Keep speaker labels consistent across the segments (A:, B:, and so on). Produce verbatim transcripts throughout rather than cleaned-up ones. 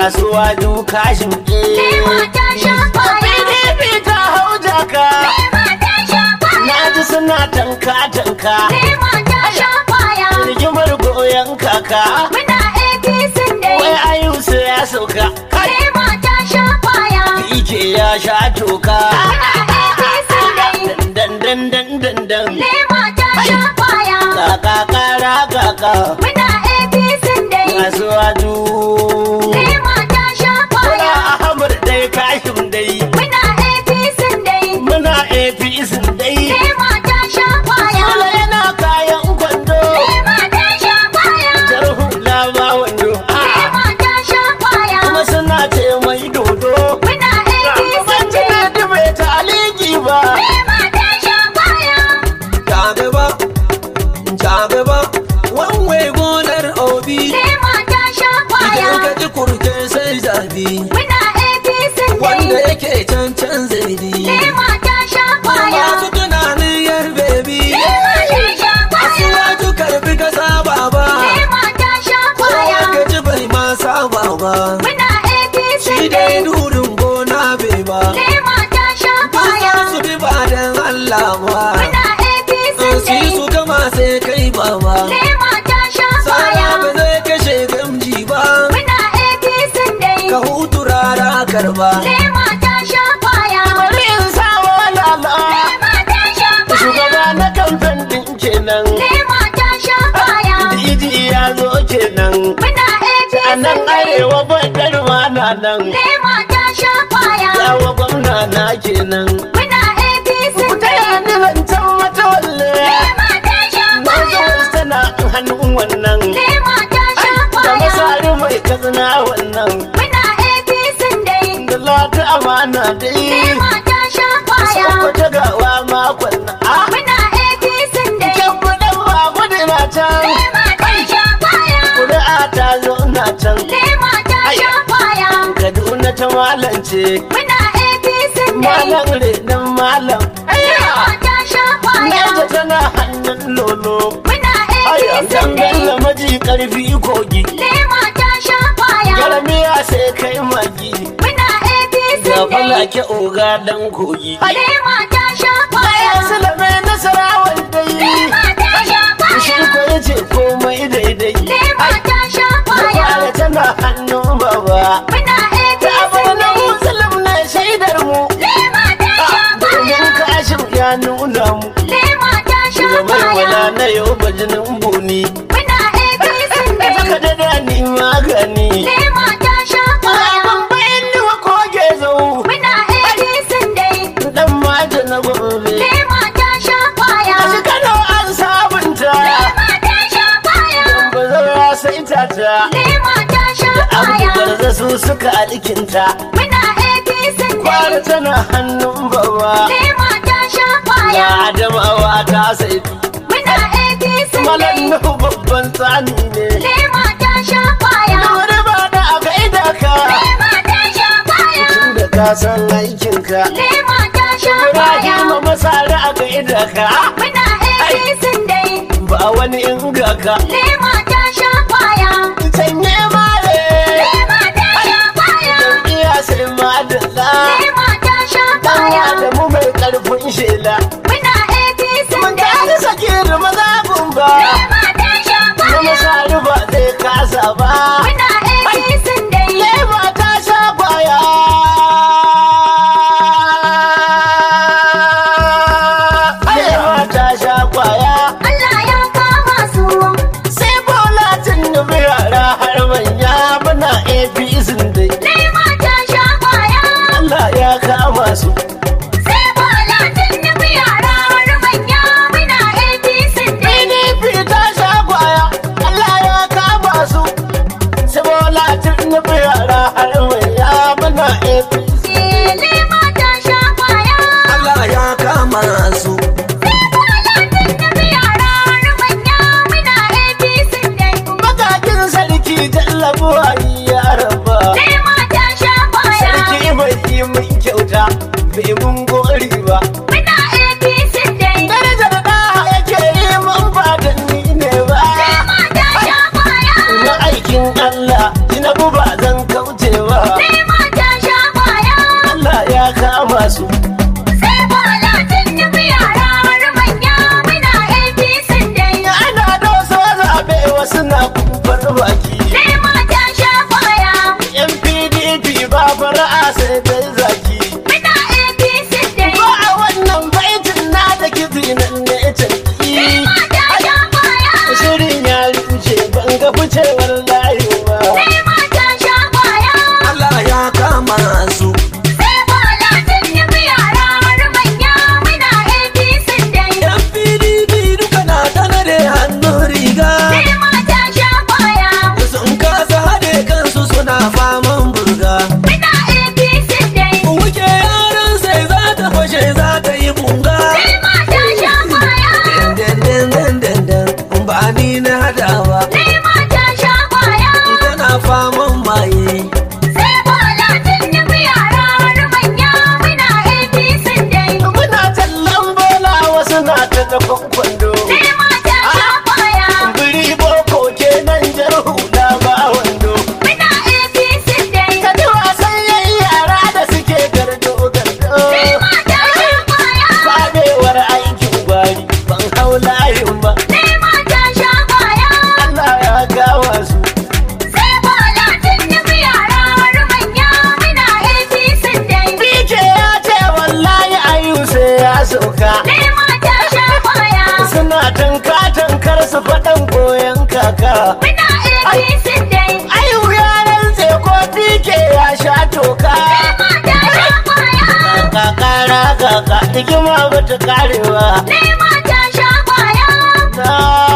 A: kasuwa dukashin
B: Lema ta sha kwaya.
A: P D P ta hau jaka
B: Lema ta sha kwaya.
A: na ji suna tanka tanka
B: Lema ta sha kwaya.
A: rigimar goyon kaka
B: Muna A P C dai.
A: wai ayusu ya sauka kai
B: Lema ta sha kwaya.
A: ike ya sha toka
B: Muna A P C dai.
A: dan dan dan dan dan
B: Lema ta sha kwaya.
A: kaka kara kaka
B: Muna A P C dai.
A: kasuwa du
B: Lema ta sha
A: Muna
B: kwaya.
A: Ahmad dai kashin dai
B: Muna A P C dai.
A: muna A P C dai
B: Lema ta sha kwaya.
A: Sule yana kayan kwando
B: Lema ta sha kwaya.
A: jarhu lama wando
B: Lema ta sha kwaya.
A: kuma suna ce mai dodo
B: Muna A P C
A: ban ji
B: dai.
A: daɗi bai ta aliki ba
B: Lema ta sha kwaya.
C: ta gaba ta gaba wanwe gonar obi
B: Lema ta sha kwaya.
C: idan ka ji kurke sai zabi
B: Muna A P C
C: wanda
B: dai.
C: yake can can zaidi
B: Lema ta sha kwaya.
C: masu tunanin yar bebi
B: Lema ta sha kwaya.
C: asuwaju karfi ka saba ba
B: Lema ta sha
C: kowa
B: kwaya.
C: ka ji bai ma saba ba
B: Muna A P C
C: shi
B: dai.
C: dai durin gona bai ba
B: Lema ta sha
C: ba
B: kwaya.
C: za su bi ba dan Allah ba
B: Muna A P C
C: su
B: dai.
C: yi su gama sai kai ba ba
B: Lema ta sha
C: Sara
B: kwaya.
C: ba zai kashe gamji ba
B: Muna A P C dai.
C: ka hutu rara karba
B: Lema ta sha kwaya.
A: bari in sawo lala
B: Lema ta sha kwaya.
A: shugaba na kamfen din kenan
B: Lema ta sha kwaya.
A: Didi ya zo kenan
B: Muna A P C
A: a nan
B: dai.
A: arewa bakar ma na nan
B: Lema ta sha kwaya.
A: yawa gwamna na kenan
B: Muna A P C
A: ta
B: dai.
A: yanni zancen mata walle
B: Lema ta sha kwaya.
A: Mazo tana hannun wannan
B: Lema ta sha
A: da
B: kwaya.
A: masari mai kazina wannan
B: Muna A P C dai.
A: da lati amana dai
B: Lema ta sha kwaya.
A: sakwata gawa makon na a
B: Muna A P C dai.
A: kyan kudin ba gudu na can
B: Lema ta sha kwaya.
A: kuri'a ta zo na can
B: Lema ta sha kwaya.
A: kaduna ta malance
B: Muna A P C dai.
A: malam renon malam
B: Lema ta sha kwaya.
A: naija tana hannun lolo
B: Muna A P
A: ayyam
B: C
A: dangan
B: dai.
A: maji karfi kogi
B: Lema ta sha kwaya.
A: garmiya sai kai magi
B: Muna A P C
A: ga
B: dai.
A: falake oga dan kogi
B: Lema ta sha kwaya.
A: bayan sulame nasarawan dai
B: Lema ta sha
A: shi
B: kwaya.
A: ko yace komai daidai
B: Lema ta sha kwaya.
A: kwaya tana hannun baba
B: Muna A P
A: ta
B: C
A: bar na
B: dai.
A: musulun na shaidar mu
B: Lema ta sha
A: domin
B: kwaya.
A: kashin ya nuna mu
B: Lema ta sha
A: gaban wala
B: kwaya.
A: na yau bajinin buni
B: Muna A P C
A: da
B: dai.
A: ka da ni magani
B: Lema ta sha kwaya.
A: ban bayan ni wa koge zau
B: Muna A P C dai.
A: dan mata na gobe
B: Lema ta sha kwaya.
A: a shi kano an sabunta
B: Lema ta sha kwaya.
A: ba zai sai ta ta
B: Lema ta sha
A: abu
B: kwaya.
A: garza su suka alkinta
B: Muna A P C
A: kwara
B: dai.
A: tana hannun baba
B: Lema ta sha
A: ga
B: kwaya.
A: adamawa ta sai
B: Muna A P C
A: malan
B: dai.
A: nuhu babban tsani ne
B: Lema ta sha kwaya.
A: wani ba da a gaida ka
B: Lema ta sha kwaya.
A: tun da ka san aikinka
B: Lema ta sha
A: Ibrahim
B: kwaya.
A: masara a gaida ka
B: Muna A P C dai.
A: ba wani inga ka
B: Lema ta sha kwaya.
A: sanye mare
B: Lema ta sha kwaya.
A: iya sai madalla
B: Lema ta sha
A: dan
B: kwaya.
A: adamu mai karfin shela
B: Muna A P C
A: mun
B: dai.
A: gani sakir maza gumba
B: Lema ta sha
A: na
B: kwaya.
A: masari ba zai kasa ba
B: Muna A P C dai.
A: lema ta sha kwaya lema ta sha kwaya
B: Allah ya kama su.
A: sai bola tun da yara har manya muna A P C dai
B: Lema ta sha kwaya.
A: Allah ya kama su
B: Sai bola tun nufi yara har manya. Muna A P C dai.
A: P D P ta sha kwaya Allah ya kama su sai bola tun da yara har manya muna A P C
B: Eh, Lema ta sha kwaya.
C: Allah ya kama su
B: Sai bola tun nufi yara har manya. Muna A P C dai.
A: matakin sarki jallabuwa ya raba
B: Lema ta sha kwaya.
A: sarki bai yi mun kyauta bai mun gori ba
B: Muna A P C dai.
A: darajar da yake yi mun ba da ni ne ba
B: Lema ta sha kwaya.
A: na aikin Allah Tinubu ba zan kauce kumfar baki.
B: sai mata sha kwaya.
A: Yan P D P ba fara'a sai dai zaki.
B: Muna A P C dai.
A: Ba a wannan baitin na da kizi nan ne canki.
B: sai mata sha kwaya.
A: Shirin ya ruce ban ga ficewar layi ba.
B: sai mata sha kwaya.
C: Allah ya kama su.
B: sai bola Tinubu yara har manya muna A P C dai.
C: Yan P D P duka na tanare hannun riga.
B: sai mata sha kwaya.
C: Sun kasa haɗe kansu suna faman burga.
B: Muna A P C dai.
C: Wuke yaran sai za ta fashe za ta yi bunga.
B: sai mata sha kwaya.
C: Den den den den den ba ni na hadawa.
B: sai mata sha kwaya.
C: Tana faman maye.
B: sai bola Tinubu yara har manya muna A P C dai.
A: Muna tallan bola wasu na ta da kwando.
B: sai mata sha kwaya.
A: Biri boko kenan jar hula ba wando.
B: muna A P C dai.
A: Ka ji wasan yayi yara da suke gardo gardo.
B: sai mata sha kwaya.
A: Fadewar aikin gwari ban hau layin ba.
B: sai mata sha kwaya.
A: Allah ya gawa su.
B: sai bola Tinubu yara har manya muna A P C dai.
A: Bike ya ce wallahi ayu sai ya sauka.
B: sai mata sha kwaya.
A: Suna tanka tankar su faɗan goyon kaka.
B: muna A P C dai.
A: Ayu ya rantse ko bike ya sha toka.
B: sai mata sha kwaya.
A: Kakara kaka hikima bata karewa.
B: sai mata sha kwaya.
A: Na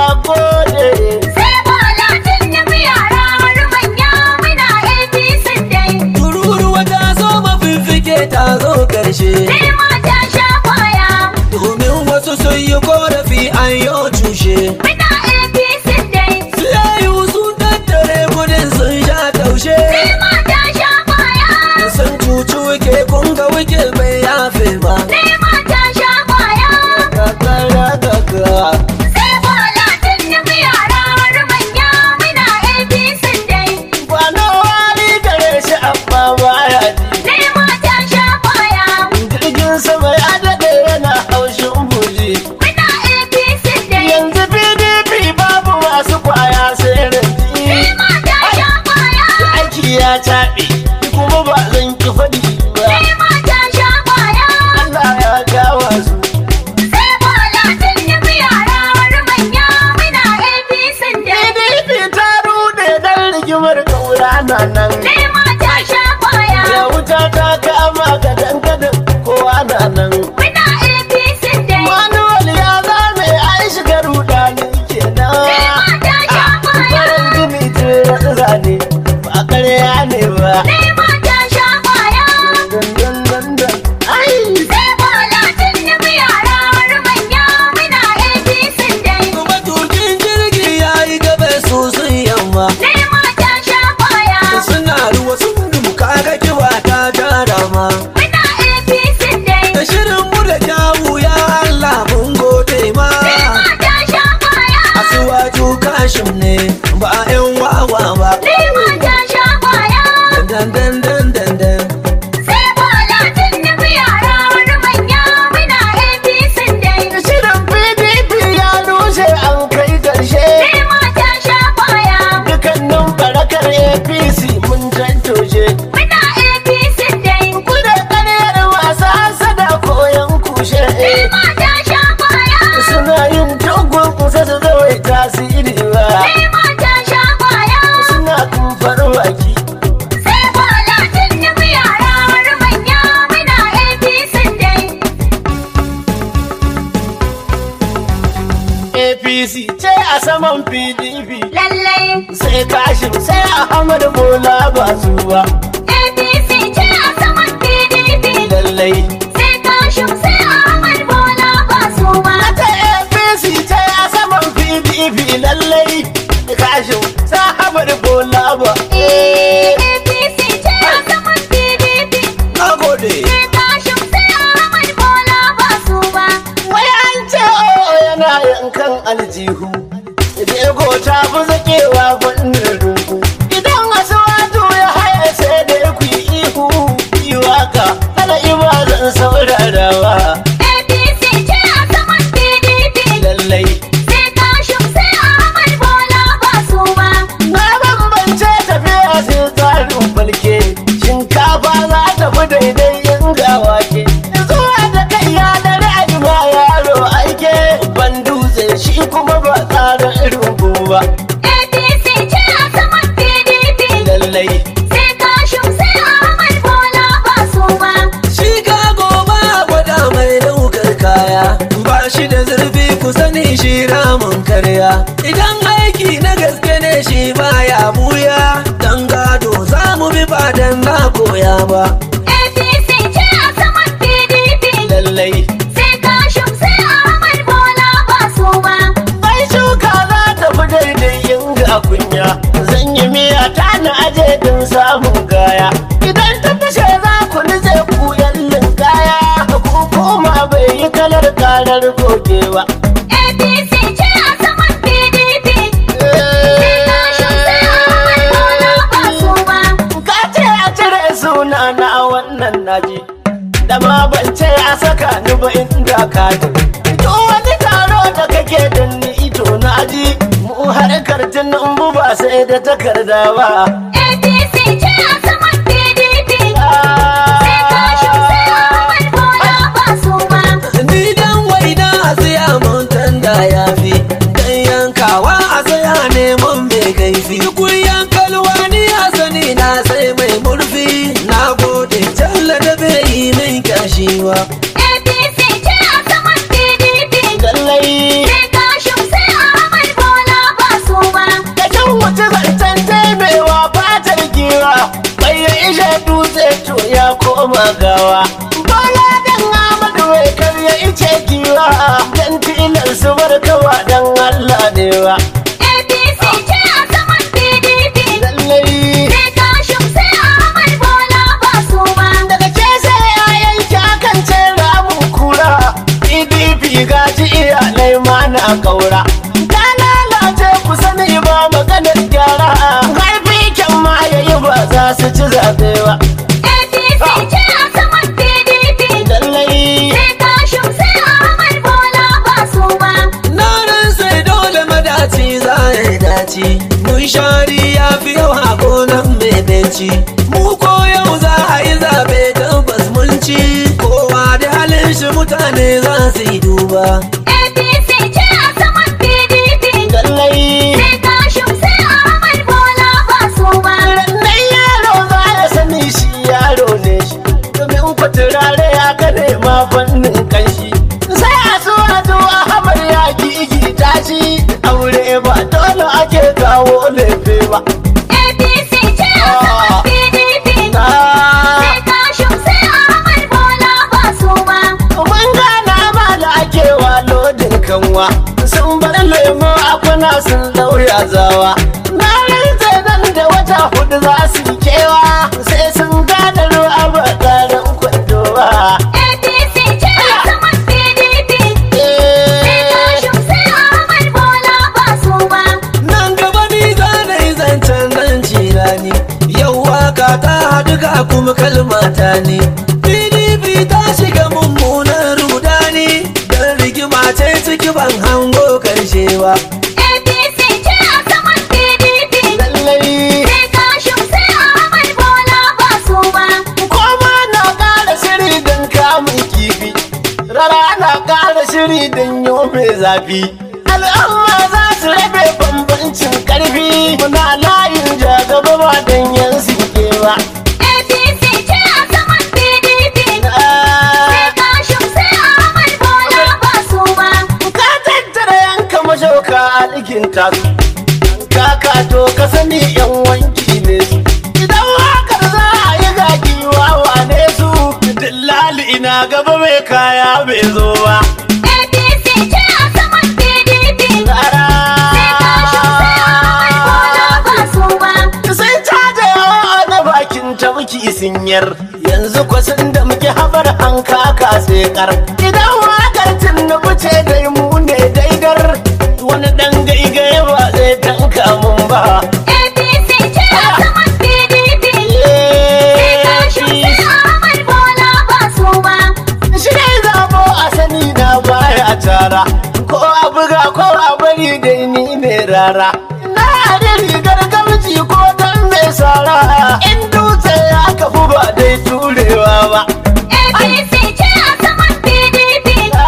A: gode.
B: sai bola Tinubu yara har manya muna A P C dai.
C: Tururuwa ta zo mafiffike ta zo ƙarshe.
B: sai mata sha kwaya.
C: Domin wasu sun yi korafi an yi cushe.
B: muna A P C dai.
C: Siyayu sun tattare kudin sun sha taushe.
B: sai mata sha kwaya.
C: Sun cuci wike kun ga wike bai yafe ba.
B: sai mata sha kwaya.
A: Kakara kaka.
B: sai bola Tinubu yara har manya muna A P C dai.
A: Kwano wani gare shi amma baya ji.
B: sai mata sha kwaya.
A: Jirgin sama ya daɗe yana haushin buji.
B: muna A P C dai.
A: Yanzu P D P babu masu kwaya sai
B: sai
A: rinji.
B: mata sha kwaya.
A: Aiki ya taɓe kuma ba zan ki faɗi ba.
B: sai mata sha kwaya.
A: Allah ya gawa su.
B: sai bola Tinubu yara har manya muna A P C dai.
A: P D P ta rude dan rigimar kaura na nan.
B: sai mata sha kwaya.
A: Ya wuta ta kama gadan gadan kowa na nan.
B: muna A P C dai.
A: Manuwal ya zame ai shiga rudani kenan.
B: sai mata sha kwaya.
A: Farin jini tiran zane ba ƙarya ne ba.
B: sai mata sha kwaya.
A: Dandan dandan. Ai!
B: sai bola Tinubu yara har manya muna A P C dai.
C: Matukin jirgi ya yi gaba su sun yamma.
B: sai mata sha kwaya.
C: Suna ruwa sun duka ga kiwa ta tara ma.
B: muna A P C dai.
C: Da shirin mu da kyawu ya Allah mun gode ma.
B: sai mata sha kwaya.
C: Asuwaju kashin ne ba 'yan wawa ba.
B: sai mata sha kwaya.
C: Dan dan dan dan dan.
B: sai bola Tinubu yara har manya muna A P C dai.
A: Shirin P D P ya rushe an kai ƙarshe.
B: sai mata sha kwaya.
A: Dukannin barakar A P C mun tantoshe.
B: muna A P C dai.
A: Kuda ƙaryar wasa hasada koyon kushe.
B: sai mata sha kwaya.
A: Suna yin dogon kusa su zawai tasiri ba.
B: sai mata sha kwaya.
A: Suna kumfar baki.
B: sai bola Tinubu yara har manya muna A P C dai.
A: A P C ce a saman P D P.
B: lallai
A: Sai kashin sai Ahmad Bola ba su ba.
B: A P C ce a saman P D P.
A: Lallai.
B: sai Kashim sai Ahmad Bola ba su ba.
A: Ta A P C ce a saman P D P. Lallai. Kashin sai Ahmad Bola ba.
B: A P C ce a saman P D P.
C: Na gode.
B: sai Kashim sai Ahmad Bola ba su ba.
A: Wai an ce o yana yankan aljihu. Dego ta fi zakewa fannin rungu. Idan wasu wato ya haya sai da ku yi ihu. Yi waka ana ima zan saurarawa.
B: A P C ce a saman P D P.
A: Lallai.
B: sai Kashim sai Ahmad Bola ba su ba.
C: ba.
B: A P C ce a saman P D P.
A: lallai
B: Sai Kashim sai Ahmad Bola ba su ba.
A: ai shuka za ta fi daidai yin ga kunya zan yi miya ta na aje din samun gaya idan ta fashe za ku nice ku yallin kaya ku koma bai yi kalar karar goge ba
B: A P C ce a saman P D P. Sai Kashim sai Ahmad Bola ba su ba.
A: ka ce a cire suna na wannan naji da ma ban ce a saka ni ba inda ka ji duk wani taro da kake da ni ito na ji mu harkar tunan ba sai da takarda ba
B: A P C ce a saman P D P. Sai Kashim sai Ahmad Bola ba su ba.
C: Ni dan waina a tsaya mun tanda ya fi. Dan yankawa a tsaya neman mai kaifi. Kun yankalwa ni a sani na sai mai murfi. Na gode jalla da bai yi min kashiwa.
B: A P C ce a saman P D P.
A: lallai
B: Sai Kashim sai Ahmad Bola ba su ba.
A: ka can wuce zancen taimewa fatar giwa bai ya ishe dutse to ya koma gawa bola dan amadu wai kar ya ice giwa dan tilar su barkawa dan allah ne wa
B: A P C ce a saman P D P.
A: lallai
B: Sai Kashim sai Ahmad Bola ba su ba.
A: daga ke sai ya yanki akan ce ramun kura P D P gaji iyalai ma na kaura ta lalace ku sani ba maganar gyara haifi kyan ma yayi ba za su ci zaɓe ba
B: A P C ce a saman P D P.
A: lallai
B: Sai Kashim sai Ahmad Bola ba su ba.
C: Na ran sai dole madaci za ya dace. Mun shari ya fi yawa gonan mai benci. Mu ko yau za a yi zaɓe tabbas mun ci. Kowa da halin shi mutane za su yi duba.
B: A P C ce a saman P D P.
A: lallai
B: Sai Kashim sai Ahmad Bola ba su ba.
A: rannan yaro za ya sani shi yaro ne shi domin ku turare ya ka nema fannin kanshi sai a so a zo a hamar ya gigi tashi aure ba dole ake kawo lefe ba
B: A P C ce a saman P D P.
A: na
B: Sai Kashim sai Ahmad Bola ba su ba.
A: mun gana ma da ake wa lodin kanwa sun bar lemo a kuna sun lauya zawa na rantse nan da wata hudu za su yi kewa sai sun gane ruwa ba tsarin kwando ba
B: A P C ce a saman P D P. Sai Kashim sai Ahmad Bola ba su ba.
C: Nan gaba ni za na yi zancen nan cirani. Yau waka ta haɗu ga kuma kalmata ne. P D P ta shiga mummunan rudani. Dan rigima ce ciki ban hango karshe ba.
B: A P C ce a saman P D P.
A: lallai
B: Sai Kashim sai Ahmad Bola ba su ba.
A: koma na ƙara shiri don kamun kifi rara na ƙara shiri don yo mai zafi al'umma za su rabe bambancin ƙarfi muna layin jagaba ba don yan sinke ba
B: A P C ce a saman P D P. Sai Kashim sai Ahmad Bola ba su ba.
A: ka tattara yanka mashauka a likin tasu kaka to ka sani yan wanki ne su idan wakar za a yi gagi wawa ne su dillali ina gaba mai kaya bai zo ba
B: A P C ce a saman P D P.
A: Tsara.
B: Sai Kashim sai Ahmad Bola ba su ba.
A: Sai caja yawa na bakin tabki sinyar yanzu kwasan da muke habar an kaka sai kar idan wakar tunubu ce dai mu ne daidar wani dan gaigaye ba zai tanka mun ba
B: A P C ce a saman P D P. Sai Kashim sai Ahmad Bola ba su ba.
A: shi dai zabo a sani na baya tara ko a buga ko a bari dai ni ne rara na da rigar gamji ko dan mai sara in dutse ya kafu ba dai turewa ba
B: A P C ce a saman P D P.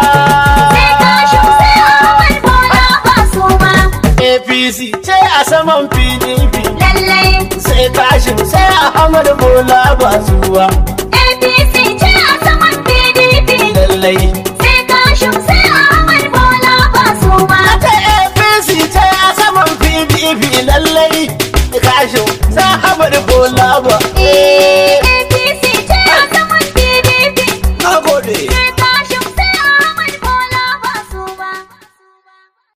B: Sai Kashim sai Ahmad Bola ba su ba.
A: A P C ce a saman P D P
B: Lallai.
A: sai kashin sai Ahmad Bola ba zuwa
B: A P C ce a saman P D P.
A: lallai
B: Sai Kashim sai Ahmad Bola ba su ba.
A: ta A P C ce a saman P D P lallai kashin sai Ahmad Bola ba